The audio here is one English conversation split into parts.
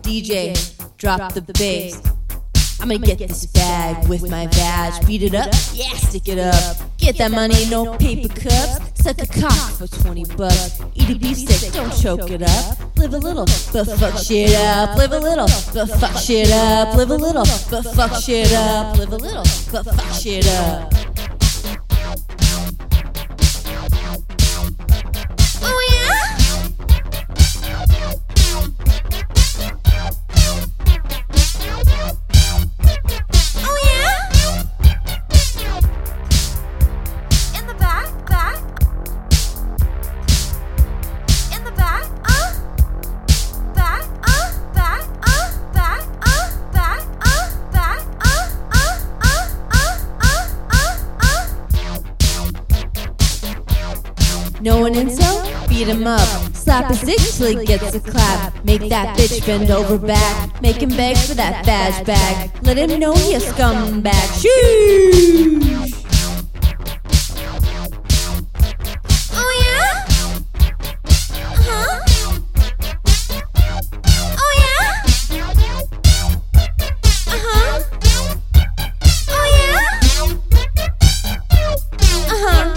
DJ, drop the bass. I'ma get this bag with my badge. Beat it up, yeah, stick it up. Get that money, no paper cups. Suck a cock for 20 bucks. Eat a beefsteak, don't choke it up. Live a little, but fuck shit up. Live a little, but fuck shit up. Live a little, but fuck shit up. Live a little, but fuck shit up. Oh yeah? No one in so? Beat him up. Slap his dick till he gets a clap. Make that bitch bend over back. Make him beg for that badge bag. Let him know you're a scumbag. Sheesh! Oh yeah? Uh-huh. Oh yeah? Uh-huh. Oh yeah? Uh-huh.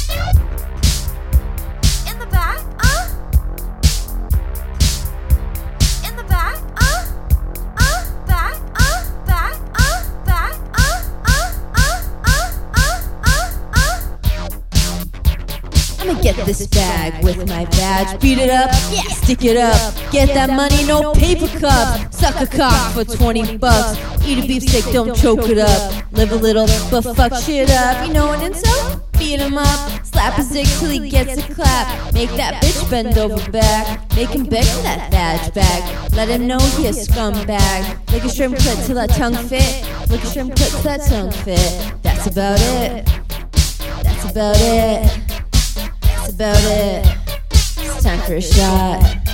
I'ma get this bag with my badge. Beat it up, yeah, stick it up. Get that money, no paper cup. Suck a cock for 20 bucks. Eat a beefsteak, don't choke it up. Live a little, but fuck shit up. You know an insult? Beat him up. Slap his dick till he gets a clap. Make that bitch bend over back. Make him beg for that badge bag. Let him know he a scumbag. Lick a shrimp clit till that tongue fit. Lick a shrimp clit till that tongue fit. That's about it. That's about it. That's about it. It's time for a shot.